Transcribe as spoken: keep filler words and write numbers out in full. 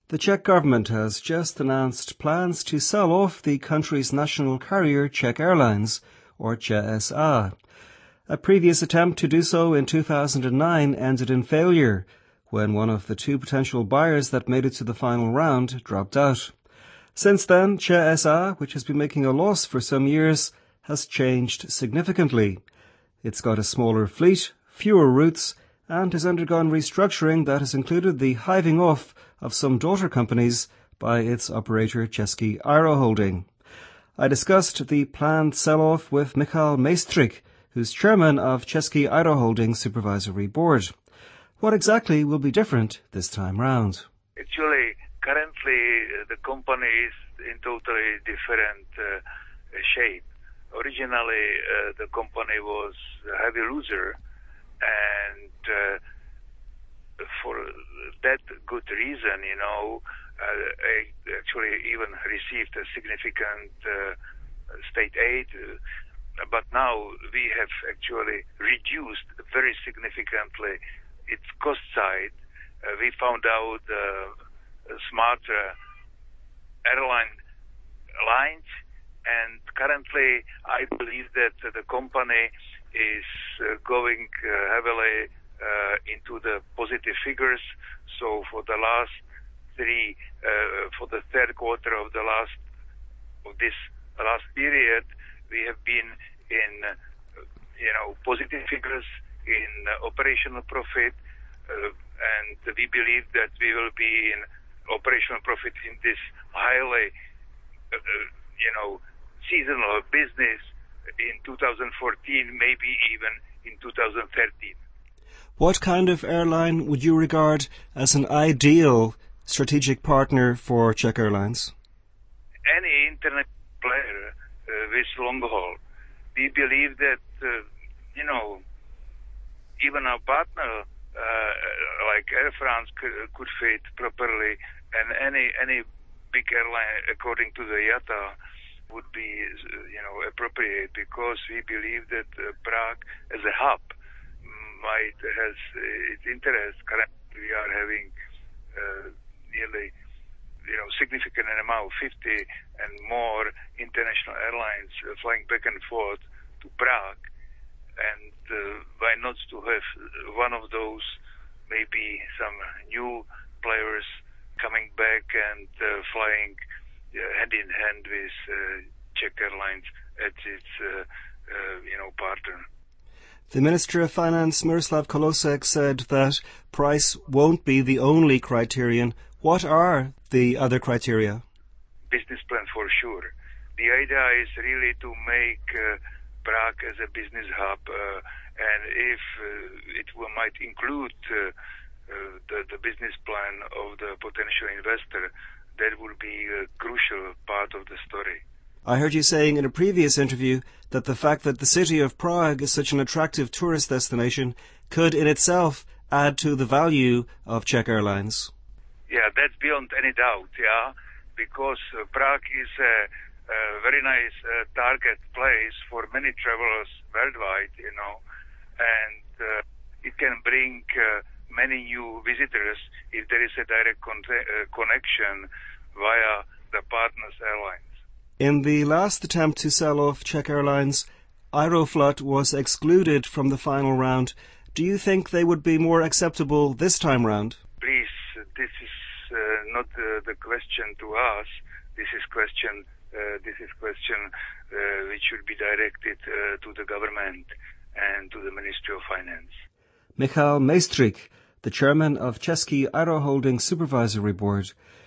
The Czech government has just announced plans to sell off the country's national carrier Czech Airlines, or Č S A. A previous attempt to do so in two thousand nine ended in failure, when one of the two potential buyers that made it to the final round dropped out. Since then, Č S A, which has been making a loss for some years, has changed significantly. It's got a smaller fleet, fewer routes, and has undergone restructuring that has included the hiving off of some daughter companies by its operator Český Aeroholding. I discussed the planned sell-off with Michal Mejstřík, who's chairman of Český Aeroholding Supervisory Board. What exactly will be different this time round? Actually, currently uh, the company is in totally different uh, shape. Originally, uh, the company was a heavy loser, and uh, for that good reason, you know, uh, I actually even received a significant uh, state aid. Uh, but now we have actually reduced very significantly its cost side. Uh, we found out uh, smarter airline lines, and currently I believe that the company is uh, going uh, heavily uh, into the positive figures. So for the last three, uh, for the third quarter of the last of this last period, we have been in, uh, you know, positive figures in uh, operational profit, uh, and we believe that we will be in operational profit in this highly, uh, you know, seasonal business in two thousand fourteen, maybe even in two thousand thirteen. What kind of airline would you regard as an ideal strategic partner for Czech Airlines? Any internet player uh, with long haul. We believe that, uh, you know, even our partner, uh, like Air France, could, could fit properly, and any any big airline, according to the I A T A, would be, you know, appropriate, because we believe that uh, Prague as a hub might has uh, its interest. Currently, we are having uh, nearly, you know, significant amount, fifty and more international airlines uh, flying back and forth to Prague, and uh, why not to have one of those, maybe some new players coming back and uh, flying uh, hand in hand with uh, Czech Airlines as its, uh, uh, you know, partner. The Minister of Finance, Miroslav Kalousek, said that price won't be the only criterion. What are the other criteria? Business plan for sure. The idea is really to make uh, Prague as a business hub, uh, and if uh, it will, might include uh, uh, the, the business plan of the potential investor, that will be a crucial part of the story. I heard you saying in a previous interview that the fact that the city of Prague is such an attractive tourist destination could in itself add to the value of Czech Airlines. Yeah, that's beyond any doubt, yeah, because uh, Prague is a, a very nice uh, target place for many travelers worldwide, you know, and uh, it can bring uh, many new visitors if there is a direct con- uh, connection via the partners' airlines. In the last attempt to sell off Czech Airlines, Aeroflot was excluded from the final round. Do you think they would be more acceptable this time round? Please, this is uh, not uh, the question to us. This is question. Uh, this is question uh, which should be directed uh, to the government and to the Ministry of Finance. Michal Mejstřík, the chairman of Český Aeroholding Supervisory Board.